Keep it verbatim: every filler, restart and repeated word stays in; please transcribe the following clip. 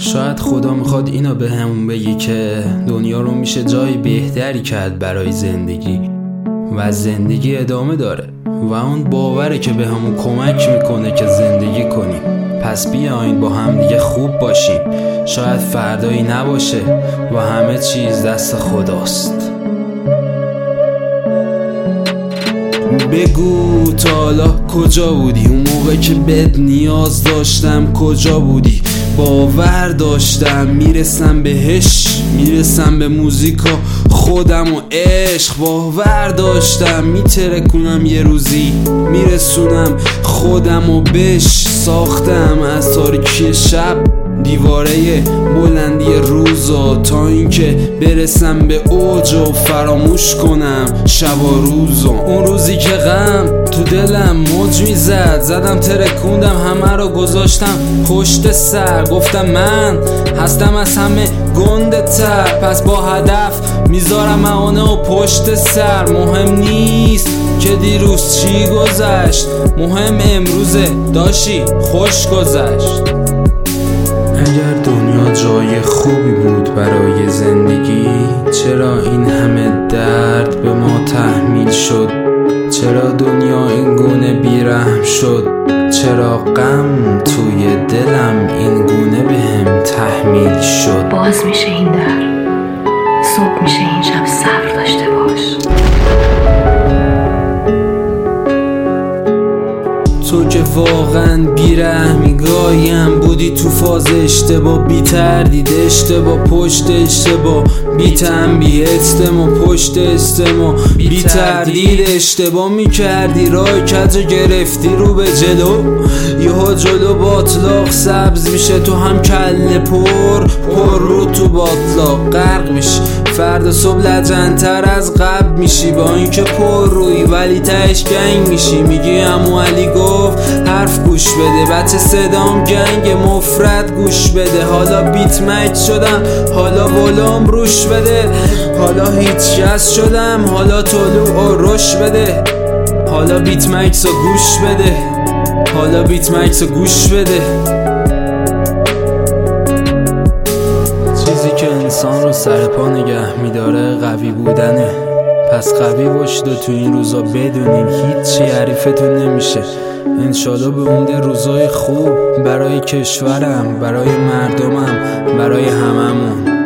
شاید خدا میخواد اینو به همون بگی که دنیا رو میشه جای بهتری کرد برای زندگی و زندگی ادامه داره و اون باوره که به همون کمک میکنه که زندگی کنیم. پس بیاین با هم دیگه خوب باشیم، شاید فردایی نباشه و همه چیز دست خداست. بگو تا حالا کجا بودی؟ اون موقع که بهت نیاز داشتم کجا بودی؟ باور داشتم میرسم بهش، میرسم به موزیکا خودم و عشق. باور داشتم میترکونم یه روزی، میرسونم خودم و بش. ساختم از تاریکی شب دیواره بلندی روزا تا اینکه برسم به اوج و فراموش کنم شب و روزا. اون روزی که غم تو دلم موج میزد، زدم ترکوندم همه رو گذاشتم پشت سر. گفتم من هستم از همه گنده تر، پس با هدف میذارم معانه و پشت سر. مهم نیست که دیروز چی گذشت، مهم امروزه داشی خوش گذشت. اگر دنیا جای خوبی بود برای زندگی، چرا این همه درد به ما تحمیل شد؟ چرا دنیا این گونه بیرحم شد؟ چرا غم توی دلم این گونه به هم تحمیل شد؟ باز میشه این در، صبح میشه این شب، صبر داشته باش. تو که واقعا بیرحمی گایم بودی تو فاز اشتباه، بی تردید اشتباه پشت اشتباه، بی تنبیه استما پشت استما، بی تردید اشتباه میکردی. راه کج گرفتی رو به جلو، یهو جلو باطلاق سبز میشه، تو هم کله پر پر رو تو باطلاق غرق میشی. فردا صبح لجن‌تر از قبل میشی، با اینکه پر روی ولی تهش گنگ میشی. میگی عمو علی گفت حرف گوش بده، بچه صدام گنگ مفرد گوش بده. حالا بیت مچ شدم، حالا ولوم روش بده. حالا هیچ کس شدم، حالا طلوع و رش بده. حالا بیت مکس رو گوش بده، حالا بیت مکس رو گوش بده. چیزی که انسان رو سر پا نگه میداره قوی بودنه. پس قوی باشید و تو این روزا بدونیم هیچی حریفتون نمیشه. انشالله به امید روزای خوب برای کشورم، برای مردمم، برای هممون.